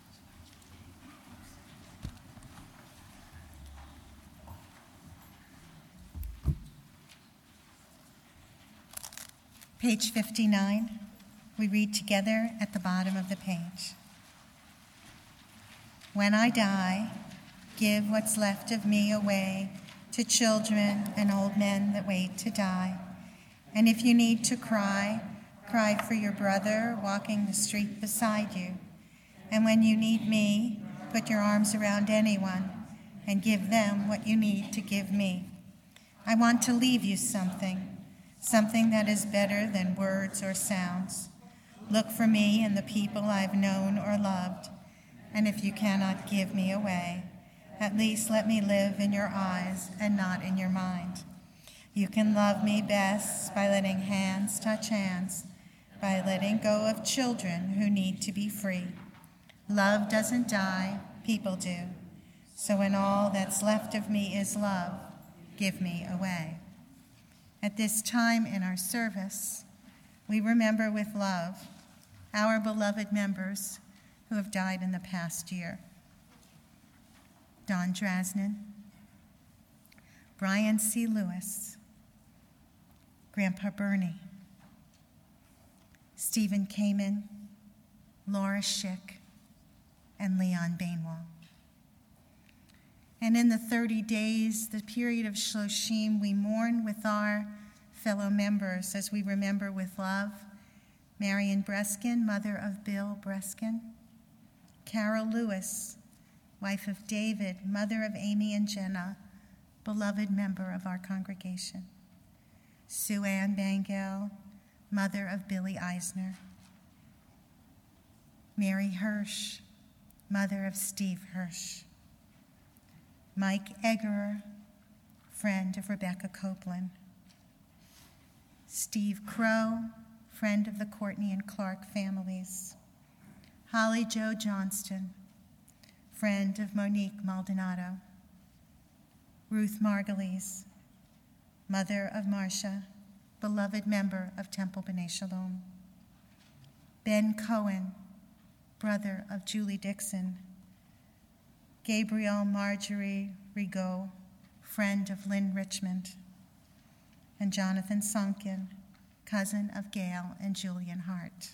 Page 59, we read together at the bottom of the page. When I die, give what's left of me away to children and old men that wait to die. And if you need to cry, cry for your brother walking the street beside you. And when you need me, put your arms around anyone and give them what you need to give me. I want to leave you something that is better than words or sounds. Look for me in the people I've known or loved. And if you cannot give me away, at least let me live in your eyes and not in your mind. You can love me best by letting hands touch hands, by letting go of children who need to be free. Love doesn't die, people do. So when all that's left of me is love, give me away. At this time in our service, we remember with love our beloved members who have died in the past year. Don Drasnin, Brian C. Lewis, Grandpa Bernie, Stephen Kamen, Laura Schick, and Leon Bainwall. And in the 30 days, the period of Shloshim, we mourn with our fellow members as we remember with love Marion Breskin, mother of Bill Breskin, Carol Lewis, wife of David, mother of Amy and Jenna, beloved member of our congregation, Sue Ann Bangel, mother of Billy Eisner, Mary Hirsch, mother of Steve Hirsch, Mike Eggerer, friend of Rebecca Copeland, Steve Crow, friend of the Courtney and Clark families, Holly Jo Johnston, friend of Monique Maldonado, Ruth Margulies, mother of Marcia, beloved member of Temple B'nai Shalom, Ben Cohen, brother of Julie Dixon, Gabriel Marjorie Rigaud, friend of Lynn Richmond, and Jonathan Sunken, cousin of Gail and Julian Hart.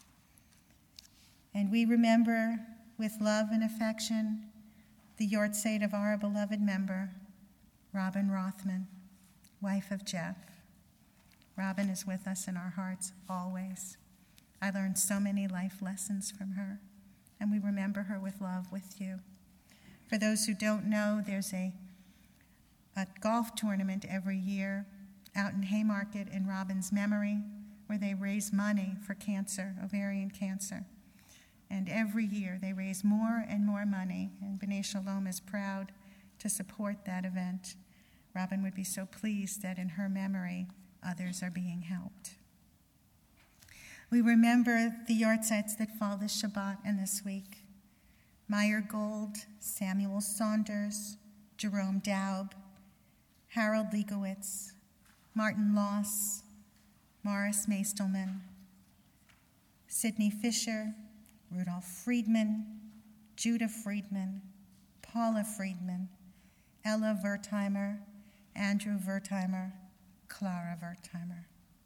And we remember with love and affection the yahrzeit of our beloved member, Robin Rothman, wife of Jeff. Robin is with us in our hearts always. I learned so many life lessons from her, and we remember her with love with you. For those who don't know, there's a golf tournament every year out in Haymarket in Robin's memory where they raise money for cancer, ovarian cancer. And every year they raise more and more money, and B'nai Shalom is proud to support that event. Robin would be so pleased that in her memory, others are being helped. We remember the yahrzeits that fall this Shabbat and this week. Meyer Gold, Samuel Saunders, Jerome Daub, Harold Leikowitz, Martin Loss, Morris Mastelman, Sidney Fisher, Rudolph Friedman, Judah Friedman, Paula Friedman, Ella Wertheimer, Andrew Wertheimer, Clara Wertheimer.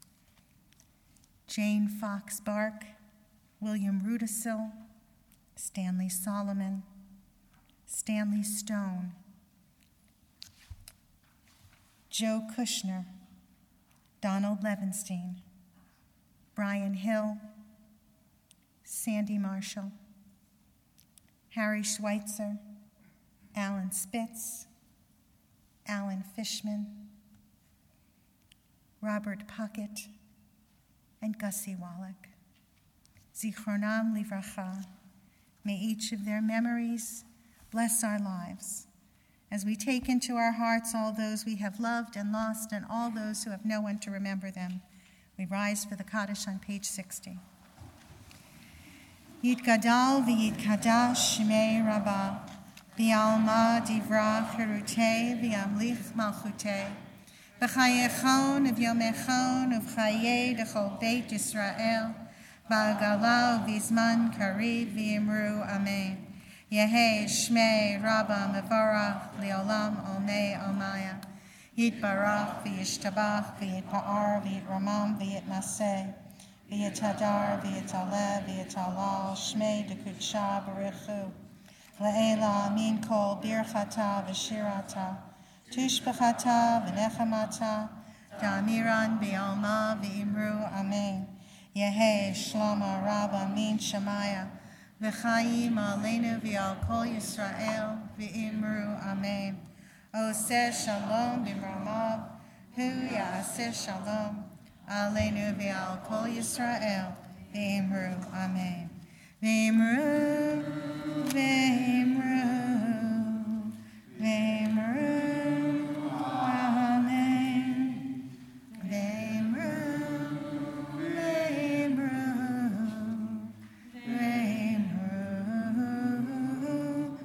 Jane Fox Bark, William Rudisil, Stanley Solomon, Stanley Stone, Joe Kushner, Donald Levenstein, Brian Hill, Sandy Marshall, Harry Schweitzer, Alan Spitz, Alan Fishman, Robert Puckett, and Gussie Wallach. Zichronam livracha. May each of their memories bless our lives as we take into our hearts all those we have loved and lost and all those who have no one to remember them. We rise for the Kaddish on page 60. Yitgadal v'yitkadash shmei Rabbah, v'alma divrach cherutei v'yamlich malchutei, v'chayechon v'yomechon v'chayei d'chol beit Yisrael, v'agalau v'zman kariv v'imru amen. Yehei shmei Rabbah mevarach li'olam omei omaya. Yitbarach v'yishtabach v'yitpa'ar v'yitramam v'yitmaseh. V'yitadar, v'yitaleh, v'yitalal, shmei d'kudsha b'richu. Le'ela min kol birchata v'shirata, tushbechata v'nechamata, da'amiran b'alma v'imru amen. Yehei shlama rabba min shamaya, v'chayim aleinu v'al kol Yisrael v'imru amen. Oseh shalom b'mramav, hu ya'aseh shalom. Aleinu v'al kol Yisrael, v'imru, amen. V'imru, v'imru, v'imru, amen. V'imru, v'imru, v'imru,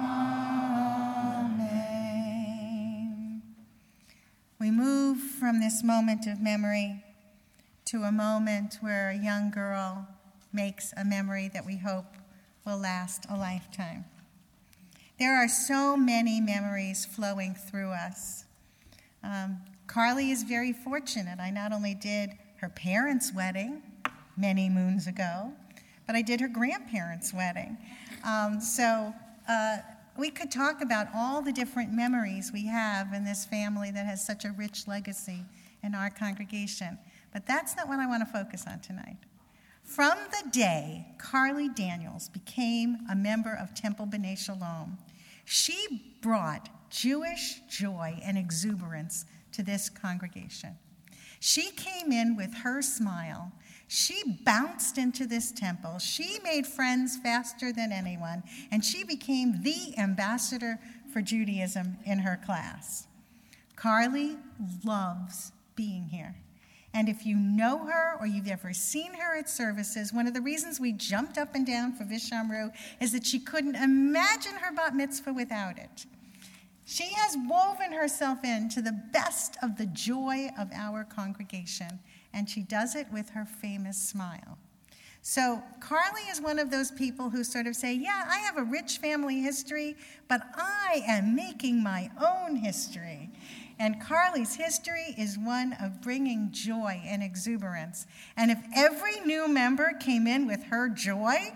amen. We move from this moment of memory to a moment where a young girl makes a memory that we hope will last a lifetime. There are so many memories flowing through us. Carly is very fortunate. I not only did her parents' wedding many moons ago, but I did her grandparents' wedding. So we could talk about all the different memories we have in this family that has such a rich legacy in our congregation. But that's not what I want to focus on tonight. From the day Carly Daniels became a member of Temple B'nai Shalom, she brought Jewish joy and exuberance to this congregation. She came in with her smile. She bounced into this temple. She made friends faster than anyone, and she became the ambassador for Judaism in her class. Carly loves being here. And if you know her or you've ever seen her at services, one of the reasons we jumped up and down for Vishamru is that she couldn't imagine her bat mitzvah without it. She has woven herself into the best of the joy of our congregation, and she does it with her famous smile. So Carly is one of those people who sort of say, yeah, I have a rich family history, but I am making my own history. And Carly's history is one of bringing joy and exuberance. And if every new member came in with her joy,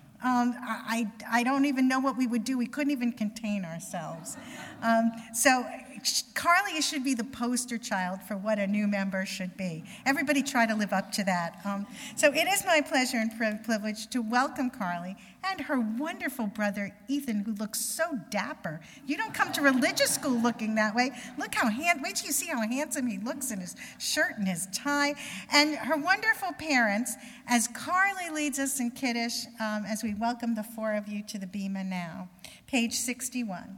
I don't even know what we would do. We couldn't even contain ourselves. So Carly should be the poster child for what a new member should be. Everybody try to live up to that. So it is my pleasure and privilege to welcome Carly and her wonderful brother, Ethan, who looks so dapper. You don't come to religious school looking that way. Look how wait till you see how handsome he looks in his shirt and his tie. And her wonderful parents, as Carly leads us in Kiddush, as we welcome the four of you to the Bema now. Page 61.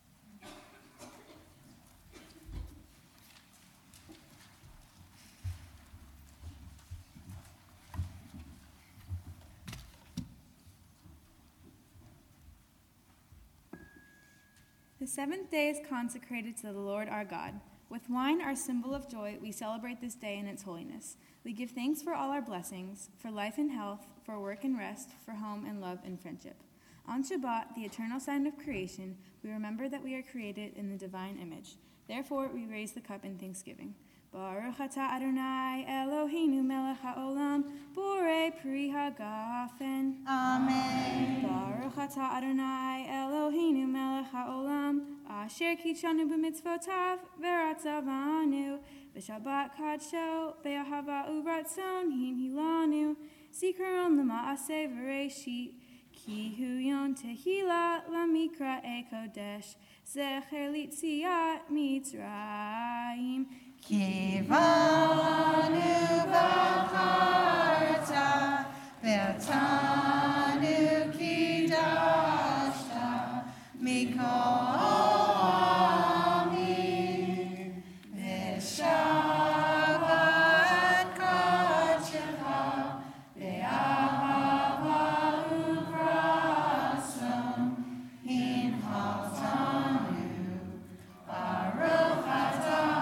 The seventh day is consecrated to the Lord our God. With wine, our symbol of joy, we celebrate this day in its holiness. We give thanks for all our blessings, for life and health, for work and rest, for home and love and friendship. On Shabbat, the eternal sign of creation, we remember that we are created in the divine image. Therefore, we raise the cup in thanksgiving. Baruch atah Adonai Eloheinu melech haolam, borei pri hagafen. Amen. Baruch atah Adonai Eloheinu melech haolam, asher kitshanu b'mitzvotav v'ratzavanu, v'shabbat kadsho be'ahava u'ratzon hinhilanu, zikaron l'ma'aseh v'reishit, ki hu yon tehila l'mikra'e kodesh, zecher litziat Mitzrayim. Kivanu v'charta v'tanu kidashta mikol ami v'shavat kodshecha v'ahava u'krason hinhaltanu Baruch atah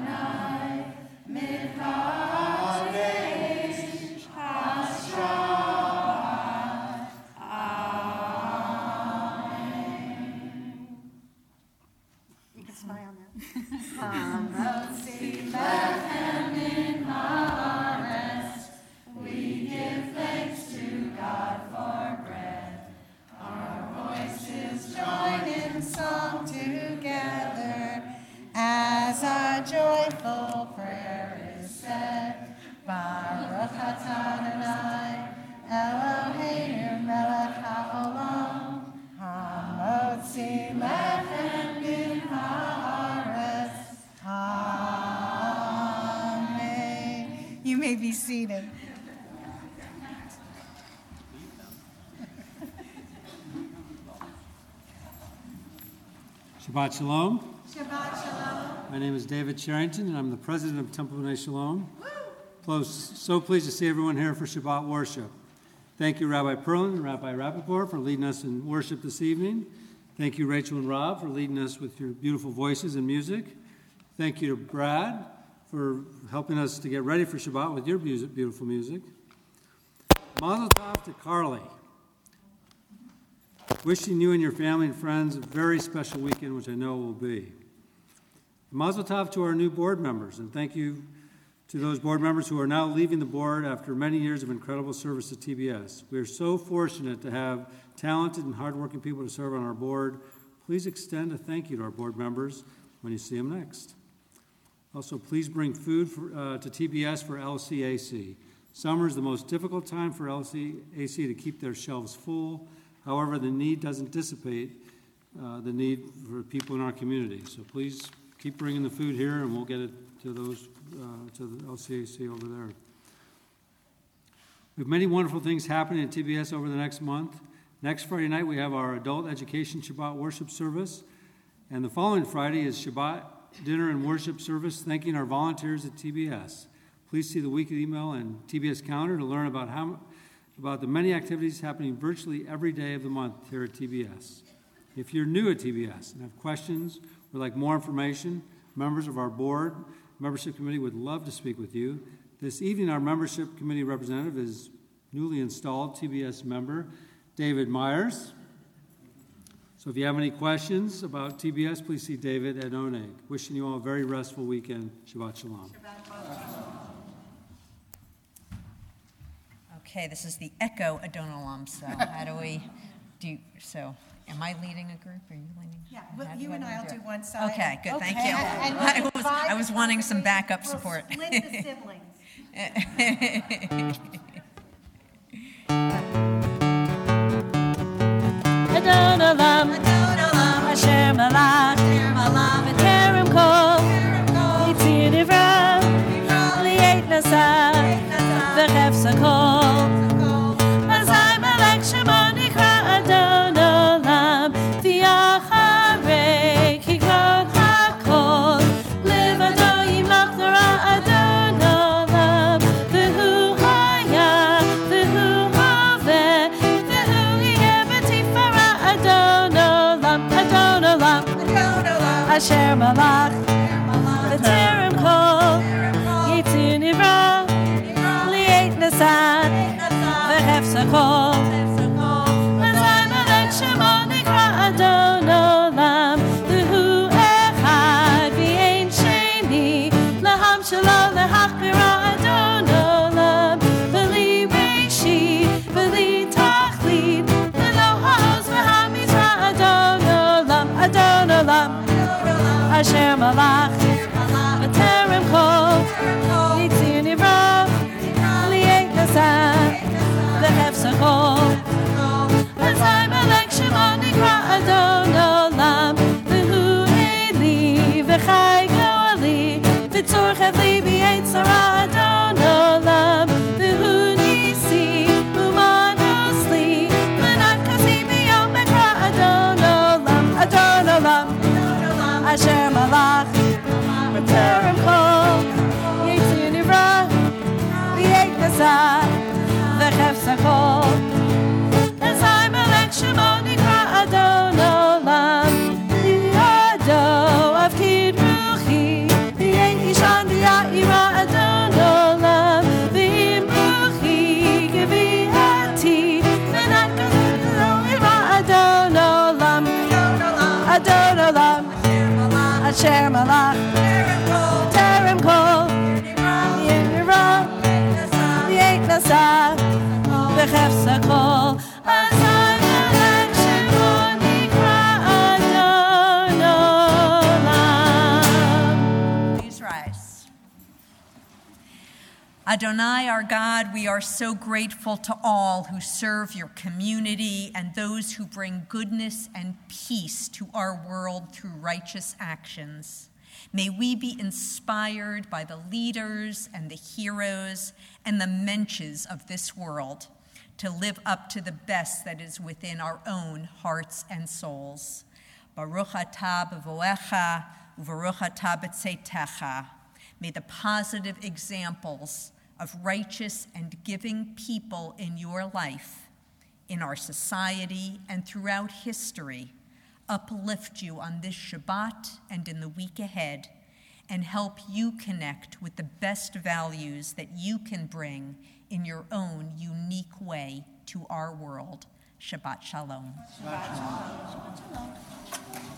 joyful prayer is said. Baruch atah Adonai Eloheinu melech haolam, hamotzi lechem min haaretz. Amen. You may be seated. Shabbat Shalom. Shabbat Shalom. My name is David Sherrington, and I'm the president of Temple B'nai Shalom. So pleased to see everyone here for Shabbat worship. Thank you, Rabbi Perlin and Rabbi Rappaport, for leading us in worship this evening. Thank you, Rachel and Rob, for leading us with your beautiful voices and music. Thank you to Brad for helping us to get ready for Shabbat with your beautiful music. Mazel tov to Carly. Wishing you and your family and friends a very special weekend, which I know will be. Mazel tov to our new board members, and thank you to those board members who are now leaving the board after many years of incredible service to TBS. We are so fortunate to have talented and hardworking people to serve on our board. Please extend a thank you to our board members when you see them next. Also, please bring food to TBS for LCAC. Summer is the most difficult time for LCAC to keep their shelves full. However, the need doesn't dissipate the need for people in our community. So please keep bringing the food here, and we'll get it to those to the LCAC over there. We have many wonderful things happening at TBS over the next month. Next Friday night, we have our adult education Shabbat worship service, and the following Friday is Shabbat dinner and worship service, thanking our volunteers at TBS. Please see the weekly email and TBS calendar to learn about the many activities happening virtually every day of the month here at TBS. If you're new at TBS and have questions or would like more information, members of our board membership committee would love to speak with you. This evening, our membership committee representative is newly installed TBS member, David Myers. So if you have any questions about TBS, please see David at Oneg. Wishing you all a very restful weekend. Shabbat Shalom. Okay, this is the Echo Adon Olam, so how do we do, so am I leading a group, or are you leading? Yeah, How well, do you I and I will it? do one side. Okay, good, thank Okay. you. And I was wanting some backup we'll support. Split the siblings. Adon Olam, Asher Malach, B'terem Kol, Yitzir Nivra, Li'et Nasa, V'chefsa Kol. Azai Malach Shemo Nikra Adon Olam, V'yacharei Kikrot HaKol, Levado Yimlach Nara Adon Olam, V'hu Haya, V'hu Hoveh, V'hu Yeh B'tifara Adon Olam, Adon Olam, Asher Malach, B'terem Kol, Yitzir Nivra, Li'et Nasa, V'chefsa Kol. Azai Malach Shemo Nikra Adon Olam, V'hu Echad V'ein Sheni, Laham Shelo Lehachbira Adon Olam, V'li Reishi, V'li Tachlit, V'lo Ha'oz V'hamizra Adon Olam, Adon Olam, Asher Malach, B'terem Kol, Yitzir Nivra, Li'et Nasa, V'chefsa Kol. Azai Malach Shemo Nikra Adon Olam, V'hu Eli, V'chai Go'ali, V'tzor Chevli B'yet Zara Adon Olam, V'hu Nisi, Umanos Li, V'nat Kasi B'yom Ekra Adon Olam, Adon Olam, Asher Malach, B'terem Kol, Yitzir Nivra, Li'et Nasa, V'chefsa Kol. Azai Malach Shemo Nikra Adon Olam, Li'ado Avkid Ruchi, V'yein Ishan V'ya'ira Adon Olam, V'im Ruchi Gevi'ati, V'nat Kazim Adon Olam, Adon Olam, Asher Malach, B'terem Kol, Yirra, Li'et Nasa, V'chefsa Kol. Azai Malach Shemo Nikra Adon Olam. Please rise. Adonai, our God, we are so grateful to all who serve your community and those who bring goodness and peace to our world through righteous actions. May we be inspired by the leaders and the heroes and the mensches of this world to live up to the best that is within our own hearts and souls. Baruch atah b'voecha u'baruch atah b'tzeitecha. May the positive examples of righteous and giving people in your life, in our society and throughout history, uplift you on this Shabbat and in the week ahead, and help you connect with the best values that you can bring in your own unique way to our world. Shabbat Shalom. Shabbat Shalom.